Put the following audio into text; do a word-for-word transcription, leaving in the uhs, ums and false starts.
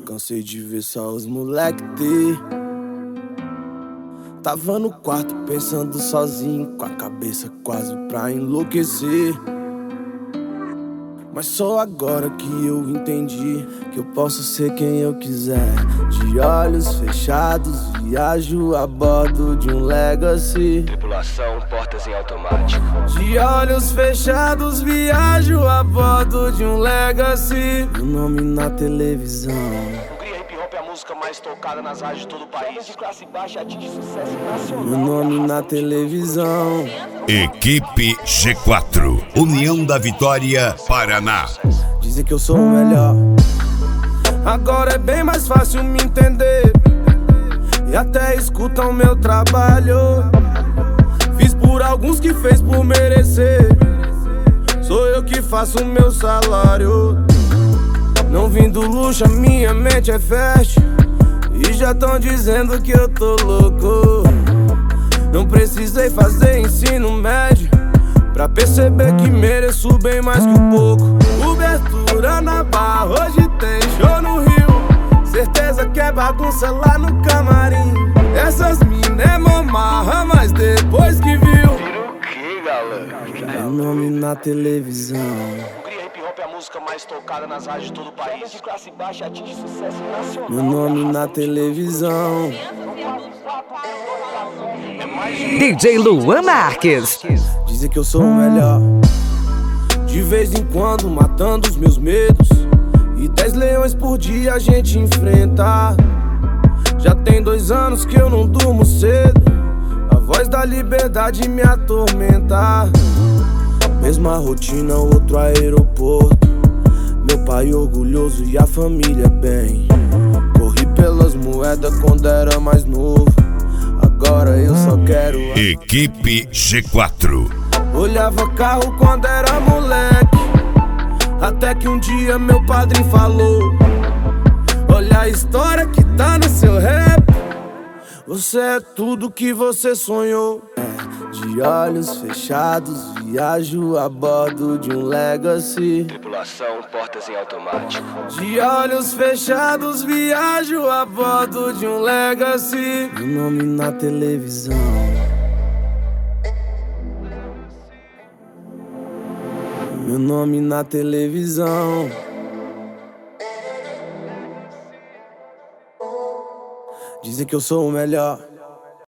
Cansei de ver só os moleque ter. Tava no quarto pensando sozinho, com a cabeça quase pra enlouquecer. Mas só agora que eu entendi que eu posso ser quem eu quiser. De olhos fechados, viajo a bordo de um Legacy. Tripulação, portas em automático. De olhos fechados, viajo a bordo de um Legacy. Meu nome na televisão. Hungria Hip Hop é a música mais tocada nas rádios de todo o país. De classe baixa atinge sucesso nacional. Meu nome na televisão. Equipe G quatro, União da Vitória, Paraná. Dizem que eu sou o melhor. Agora é bem mais fácil me entender. E até escutam meu trabalho. Fiz por alguns que fez por merecer. Sou eu que faço o meu salário. Não vim do luxo, a minha mente é fértil. E já tão dizendo que eu tô louco. Não precisei fazer ensino médio pra perceber que mereço bem mais que o pouco. Cobertura na barra, hoje tem show no Rio. Certeza que é bagunça lá no camarim. Essas mina é mamarra, mas depois que viu, Vira o que, galera? meu nome na televisão. Hungria Hip Hop é a música mais tocada nas rádios de todo o país. De classe baixa atinge sucesso nacional. Meu nome na televisão. D J Luan Marques. Dizem que eu sou o melhor. De vez em quando matando os meus medos. E dez leões por dia a gente enfrenta. Já tem dois anos que eu não durmo cedo. A voz da liberdade me atormenta. Mesma rotina, outro aeroporto. Meu pai orgulhoso e a família bem. Corri pelas moedas quando era mais novo. Agora eu só quero a... Equipe G quatro. Olhava carro quando era moleque. Até que um dia meu padrinho falou: olha a história que tá no seu rap. Você é tudo que você sonhou. De olhos fechados, viajo a bordo de um Legacy. Tripulação, portas em automático. De olhos fechados, viajo a bordo de um Legacy. Meu nome na televisão. Meu nome na televisão. Dizem que eu sou o melhor.